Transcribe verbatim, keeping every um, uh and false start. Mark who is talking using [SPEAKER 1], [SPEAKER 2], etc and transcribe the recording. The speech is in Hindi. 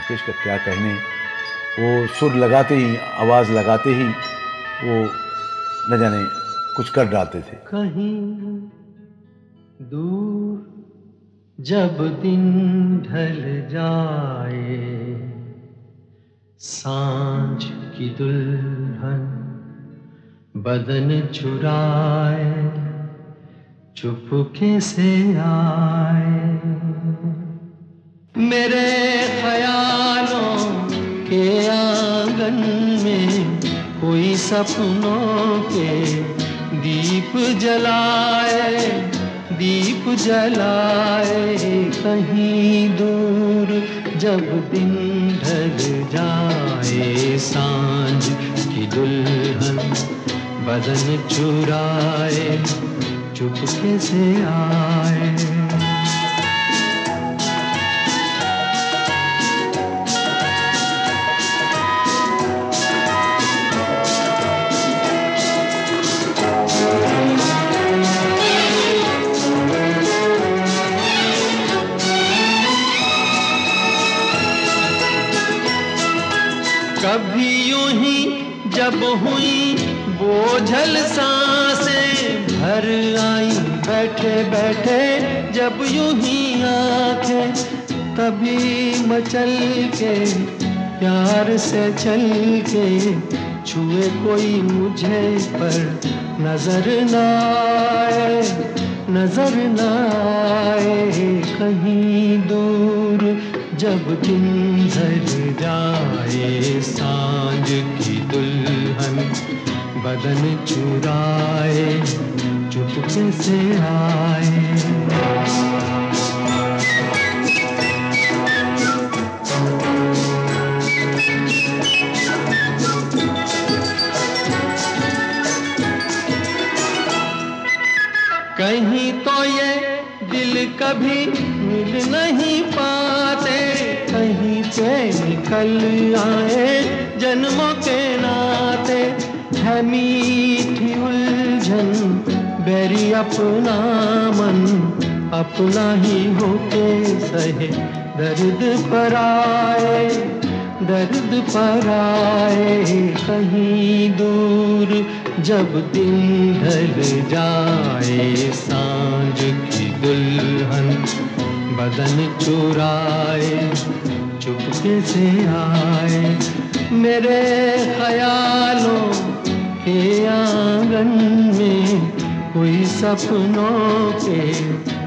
[SPEAKER 1] का क्या कहने, वो सुर लगाते ही, आवाज़ लगाते ही वो न जाने कुछ कर डालते थे।
[SPEAKER 2] कहीं दूर जब दिन ढल जाए, सांझ की दुल्हन बदन चुराए चुपके से आए, मेरे ख्यालों के आंगन में कोई सपनों के दीप जलाए, दीप जलाए। कहीं दूर जब दिन ढल जाए, सांझ की दुल्हन बदन चुराए चुपके से आए। कभी यूं ही जब हुई बोझल सांसें भर आई, बैठे बैठे जब यूं ही आंखें, तभी मचल के प्यार से चल के छुए कोई मुझे पर नजर न आए, नजर न आए। कहीं दूर जब दिन ढल जाए, सांझ की दुल्हन बदन चुराए चुपके से आए। कहीं तो ये दिल कभी मिल नहीं पाते, कहीं पे निकल आए जन्मों के नाते। है मीठी उलझन बैरी अपना मन, अपना ही होके सहे दर्द पर आए, दर्द पर आए। कहीं दूर जब दिन ढल जाए, सांझ की दुल्हन बदन चुराए चुपके से आए, मेरे ख्यालों के आंगन में कोई सपनों के